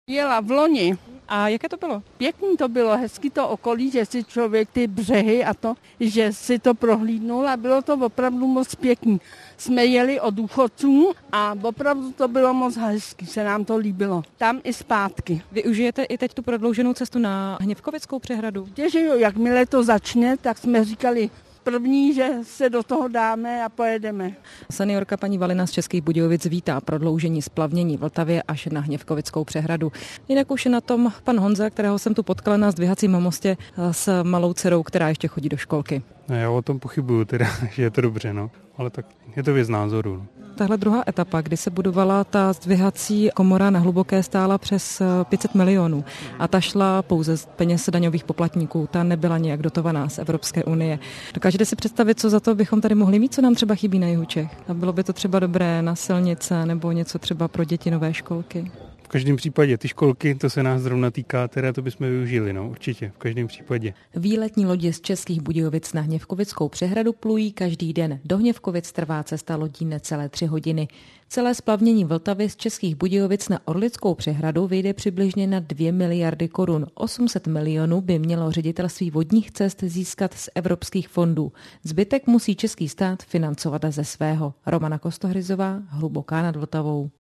Jela v loni. A jaké to bylo? Pěkný to bylo, hezky to okolí, že si člověk ty břehy a to, že si to prohlídnul a bylo to opravdu moc pěkný. Jsme jeli od důchodců a opravdu to bylo moc hezky, se nám to líbilo. Tam i zpátky. Využijete i teď tu prodlouženou cestu na Hněvkovickou přehradu? Těže jo, jakmile to začne, tak jsme říkali první, že se do toho dáme a pojedeme. Seniorka paní Valina z Českých Budějovic vítá prodloužení splavnění Vltavě až na Hněvkovickou přehradu. Jinak už je na tom pan Honza, kterého jsem tu potkala na zdvihacím mostě s malou dcerou, která ještě chodí do školky. Já o tom pochybuju teda, že je to dobře, no. Ale tak je to věc názoru. No. Tahle druhá etapa, kdy se budovala ta zdvihací komora na Hluboké, stála přes 500 milionů a ta šla pouze z peněz daňových poplatníků, ta nebyla nějak dotovaná z Evropské unie. Dokážete si představit, co za to bychom tady mohli mít, co nám třeba chybí na jihu Čech? A bylo by to třeba dobré na silnice nebo něco třeba pro děti nové školky? V každém případě ty školky, to se nás zrovna týká, teda to bychom využili, no určitě, v každém případě. Výletní lodě z Českých Budějovic na Hněvkovickou přehradu plují každý den. Do Hněvkovic trvá cesta lodí necelé 3 hodiny. Celé splavnění Vltavy z Českých Budějovic na Orlickou přehradu vyjde přibližně na 2 miliardy korun. 800 milionů by mělo ředitelství vodních cest získat z evropských fondů. Zbytek musí český stát financovat ze svého. Romana Kostohryzová, Hluboká nad Vltavou.